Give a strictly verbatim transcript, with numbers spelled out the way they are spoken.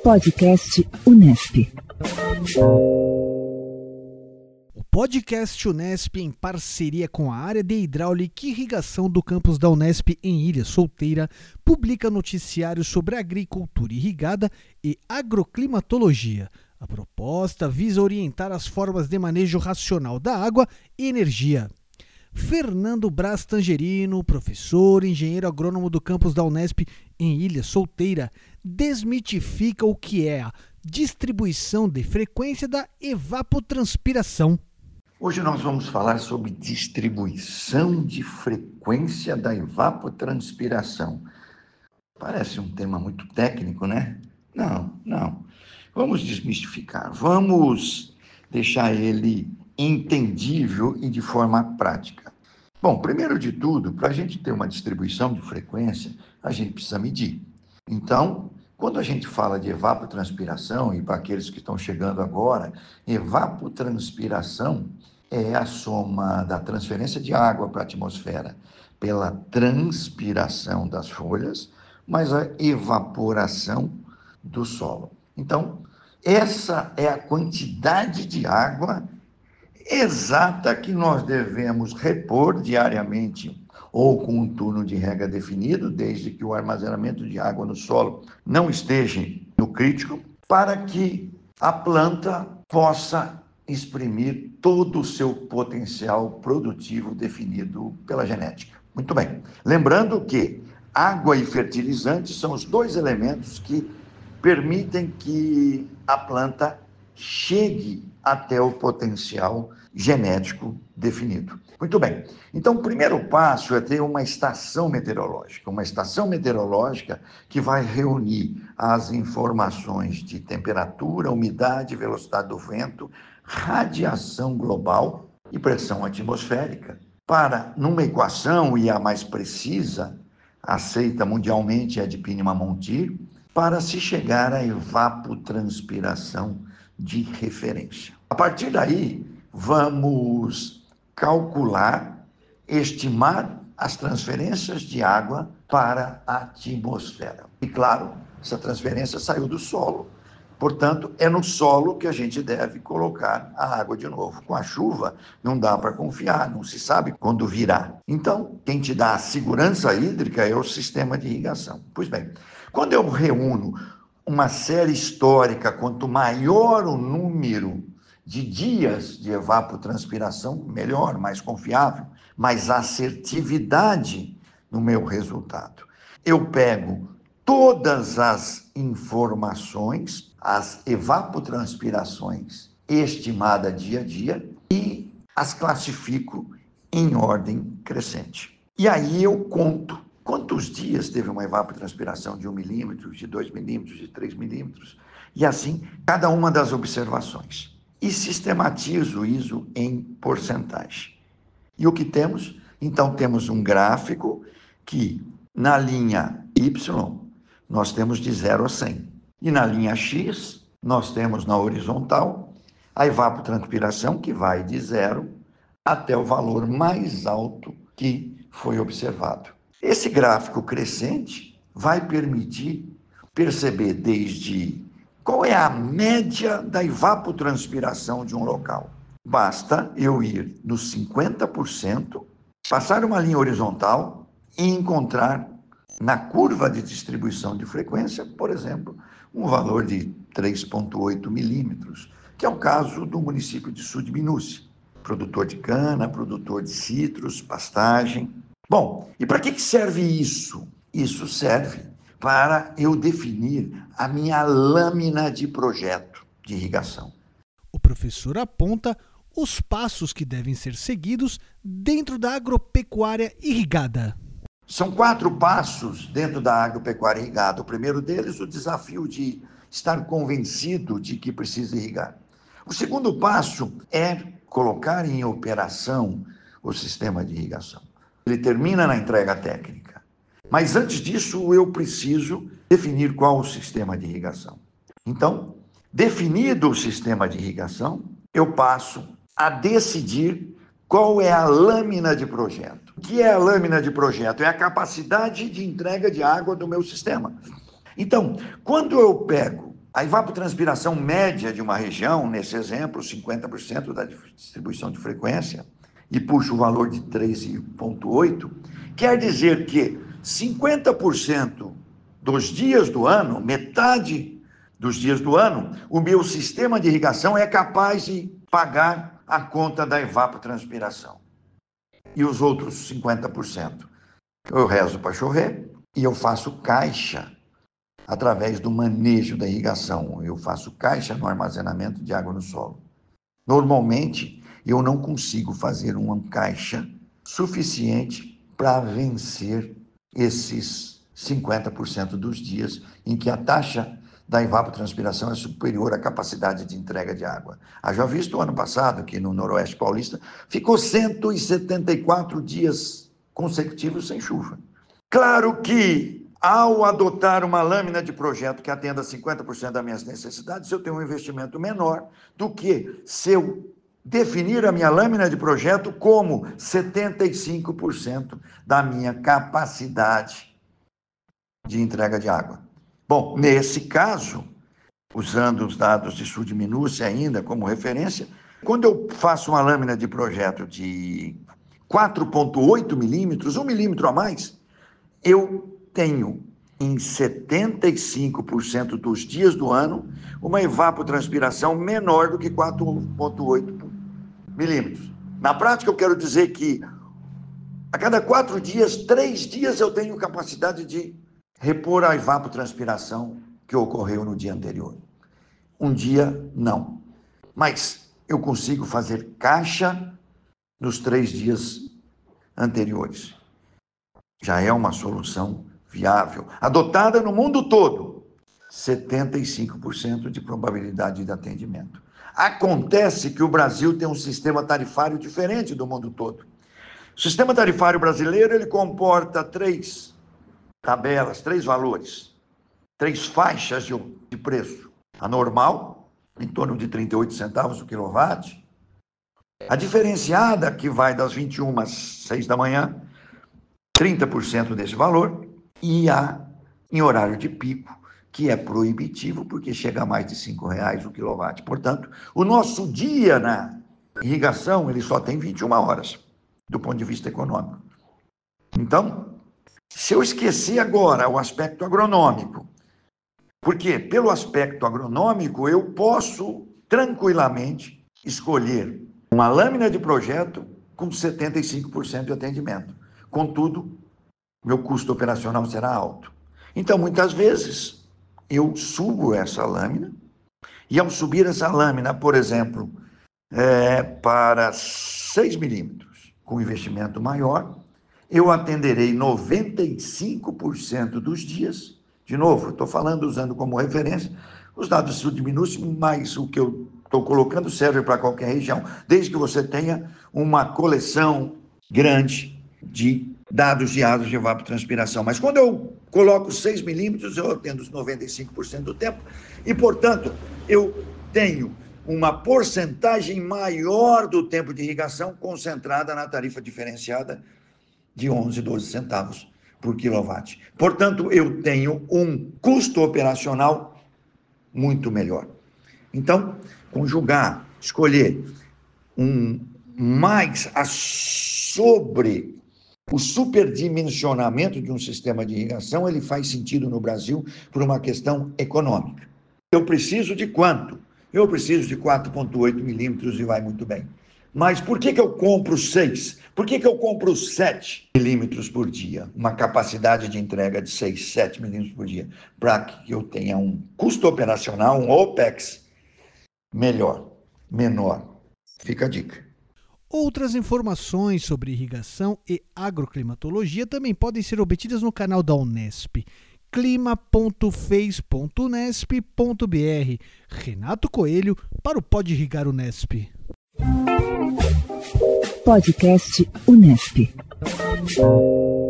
Podcast Unesp. O podcast Unesp, em parceria com a área de hidráulica e irrigação do campus da Unesp em Ilha Solteira, publica noticiários sobre agricultura irrigada e agroclimatologia. A proposta visa orientar as formas de manejo racional da água e energia. Fernando Braz Tangerino, professor e engenheiro agrônomo do campus da Unesp em Ilha Solteira, desmitifica o que é a distribuição de frequência da evapotranspiração. Hoje nós vamos falar sobre distribuição de frequência da evapotranspiração. Parece um tema muito técnico, né? Não, não. Vamos desmistificar, vamos deixar ele entendível e de forma prática. Bom, primeiro de tudo, para a gente ter uma distribuição de frequência, a gente precisa medir. Então, quando a gente fala de evapotranspiração, e para aqueles que estão chegando agora, evapotranspiração é a soma da transferência de água para a atmosfera pela transpiração das folhas, mais a evaporação do solo. Então, essa é a quantidade de água exata que nós devemos repor diariamente ou com um turno de rega definido, desde que o armazenamento de água no solo não esteja no crítico, para que a planta possa exprimir todo o seu potencial produtivo definido pela genética. Muito bem. Lembrando que água e fertilizantes são os dois elementos que permitem que a planta chegue até o potencial genético definido. Muito bem. Então, o primeiro passo é ter uma estação meteorológica. Uma estação meteorológica que vai reunir as informações de temperatura, umidade, velocidade do vento, radiação global e pressão atmosférica para, numa equação, e a mais precisa, aceita mundialmente, é de Peenemah-Montier, para se chegar à evapotranspiração de referência. A partir daí, vamos calcular, estimar as transferências de água para a atmosfera. E claro, essa transferência saiu do solo, portanto, é no solo que a gente deve colocar a água de novo. Com a chuva, não dá para confiar, não se sabe quando virá. Então, quem te dá a segurança hídrica é o sistema de irrigação. Pois bem, quando eu reúno uma série histórica, quanto maior o número de dias de evapotranspiração, melhor, mais confiável, mais assertividade no meu resultado. Eu pego todas as informações, as evapotranspirações estimadas dia a dia e as classifico em ordem crescente. E aí eu conto quantos dias teve uma evapotranspiração de um milímetro, de dois milímetros, de três milímetros, e assim cada uma das observações. E sistematizo isso em porcentagem. E o que temos? Então temos um gráfico que na linha Y nós temos de zero a cem. E na linha X nós temos na horizontal a evapotranspiração que vai de zero até o valor mais alto que foi observado. Esse gráfico crescente vai permitir perceber desde qual é a média da evapotranspiração de um local. Basta eu ir nos cinquenta por cento, passar uma linha horizontal e encontrar na curva de distribuição de frequência, por exemplo, um valor de três vírgula oito milímetros, que é o caso do município de Sul de Minúcia, produtor de cana, produtor de citros, pastagem. Bom, e para que serve isso? Isso serve para eu definir a minha lâmina de projeto de irrigação. O professor aponta os passos que devem ser seguidos dentro da agropecuária irrigada. São quatro passos dentro da agropecuária irrigada. O primeiro deles, o desafio de estar convencido de que precisa irrigar. O segundo passo é colocar em operação o sistema de irrigação. Ele termina na entrega técnica. Mas antes disso, eu preciso definir qual o sistema de irrigação. Então, definido o sistema de irrigação, eu passo a decidir qual é a lâmina de projeto. O que é a lâmina de projeto? É a capacidade de entrega de água do meu sistema. Então, quando eu pego A evapotranspiração média de uma região, nesse exemplo, cinquenta por cento da distribuição de frequência, e puxa o valor de três vírgula oito, quer dizer que cinquenta por cento dos dias do ano, metade dos dias do ano, o meu sistema de irrigação é capaz de pagar a conta da evapotranspiração. E os outros cinquenta por cento eu rezo para chover e eu faço caixa através do manejo da irrigação. Eu faço caixa no armazenamento de água no solo. Normalmente, eu não consigo fazer uma caixa suficiente para vencer esses cinquenta por cento dos dias em que a taxa da evapotranspiração é superior à capacidade de entrega de água. Haja visto o ano passado, que no Noroeste Paulista ficou cento e setenta e quatro dias consecutivos sem chuva. Claro que, ao adotar uma lâmina de projeto que atenda cinquenta por cento das minhas necessidades, eu tenho um investimento menor do que se eu definir a minha lâmina de projeto como setenta e cinco por cento da minha capacidade de entrega de água. Bom, nesse caso, usando os dados de subminúcia ainda como referência, quando eu faço uma lâmina de projeto de quatro vírgula oito milímetros, um milímetro a mais, eu tenho em setenta e cinco por cento dos dias do ano uma evapotranspiração menor do que quatro vírgula oito milímetros. Na prática, eu quero dizer que a cada quatro dias, três dias eu tenho capacidade de repor a evapotranspiração que ocorreu no dia anterior. Um dia, não. Mas eu consigo fazer caixa nos três dias anteriores. Já é uma solução viável, adotada no mundo todo. setenta e cinco por cento de probabilidade de atendimento. Acontece que o Brasil tem um sistema tarifário diferente do mundo todo. O sistema tarifário brasileiro, ele comporta três tabelas, três valores, três faixas de, de preço. A normal, em torno de trinta e oito centavos o quilowatt. A diferenciada, que vai das vinte e uma às seis da manhã, trinta por cento desse valor. E a em horário de pico, que é proibitivo, porque chega a mais de cinco reais o quilowatt. Portanto, o nosso dia na irrigação, ele só tem vinte e uma horas, do ponto de vista econômico. Então, se eu esquecer agora o aspecto agronômico, porque pelo aspecto agronômico eu posso tranquilamente escolher uma lâmina de projeto com setenta e cinco por cento de atendimento. Contudo, meu custo operacional será alto. Então, muitas vezes, eu subo essa lâmina, e ao subir essa lâmina, por exemplo, é, para seis milímetros, com investimento maior, eu atenderei noventa e cinco por cento dos dias. De novo, estou falando, usando como referência, os dados subminúcios, mas o que eu estou colocando serve para qualquer região, desde que você tenha uma coleção grande de dados diários de evapotranspiração. Mas quando eu coloco seis milímetros, eu atendo os noventa e cinco por cento do tempo e, portanto, eu tenho uma porcentagem maior do tempo de irrigação concentrada na tarifa diferenciada de onze, doze centavos por quilowatt. Portanto, eu tenho um custo operacional muito melhor. Então, conjugar, escolher um mais a sobre o superdimensionamento de um sistema de irrigação, ele faz sentido no Brasil por uma questão econômica. Eu preciso de quanto? Eu preciso de quatro vírgula oito milímetros e vai muito bem. Mas por que que eu compro seis? Por que que eu compro sete milímetros por dia? Uma capacidade de entrega de seis, sete milímetros por dia, para que eu tenha um custo operacional, um OPEX melhor, menor. Fica a dica. Outras informações sobre irrigação e agroclimatologia também podem ser obtidas no canal da Unesp, clima ponto fez ponto unesp ponto br. Renato Coelho para o Pode Irrigar Unesp. Podcast Unesp.